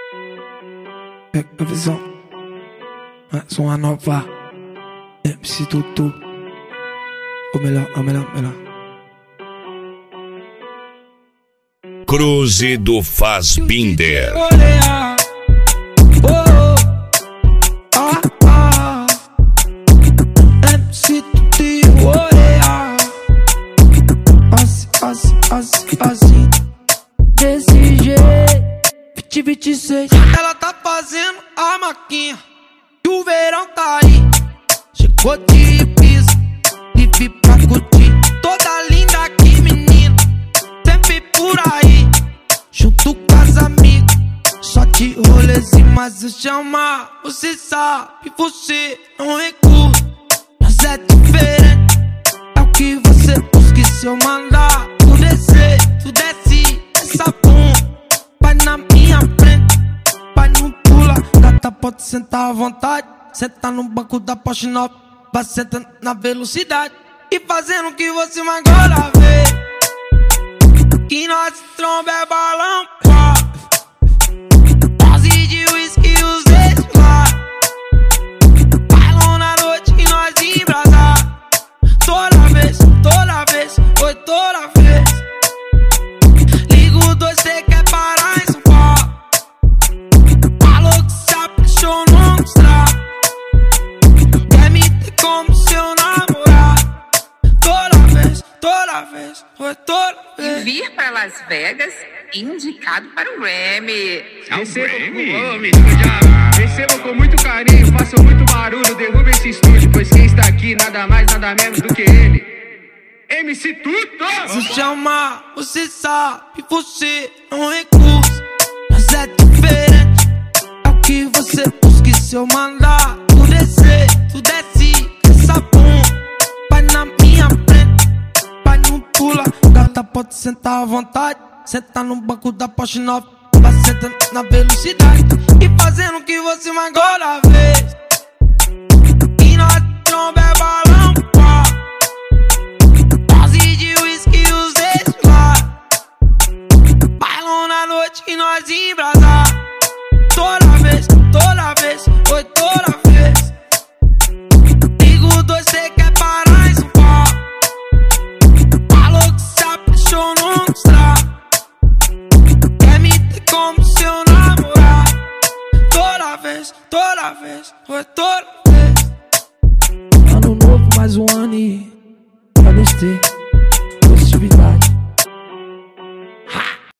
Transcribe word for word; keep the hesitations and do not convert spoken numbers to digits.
Pega a visão, mais uma nova M C Tutu. O melhor, o melhor, o melhor. Cruze do Fassbinder. M C Tutu, olha. Assim, assim, assim, assim. Desse jeito. vinte e vinte e seis. Ela tá fazendo a maquinha e o verão tá aí. Chegou de piso e vi pra curtir. Toda linda aqui, menina, sempre por aí, junto com as amigas, só de rolezinho. Mas eu chamar, você sabe, você não recusa. Mas é diferente, é o que você busca. E se eu mandar tu descer, tu desce essa bunda, vai na minha frente, vai não pula. Gata, pode sentar à vontade, senta no banco da Porsche nova, vai sentando na velocidade e fazendo o que você mais gosta ver. Que nós tromba é balão, pá. Dose de whisky e os ex lá. Bailão na noite e nós embrasar. Toda vez, toda vez, foi toda vez. Ligo dois, cê quer parar em São Paulo. Falou que se apaixonou nos trapos. Quer me ter como seu namorado. Toda vez, toda vez, foi toda vez. E vir para Las Vegas, indicado para o Grammy. Recebo com muito carinho, façam muito barulho, derruba esse estúdio, pois quem está aqui nada mais, nada menos do que ele, M C Tutu! Se chamar, você sabe, você não recusa. Mas é diferente, é o que você busca. E se eu mandar tu descer, tu desce essa bunda, vai na minha frente, vai não pula. Gata, pode sentar à vontade, senta no banco da Porsche nova, vai sentando na velocidade e fazendo o que você mais gosta ver. E nós tromba é balão, pá. Dose de whisky e os ex lá. Bailão na noite e nós embrasar. Toda vez, toda vez, foi toda vez. Ligo dois, cê quer parar em São Paulo. Falou que se apaixonou nos trapos. Quer me ter como seu namorado. Toda vez, toda vez, foi toda vez. Ano novo, mais um ano e pode ter.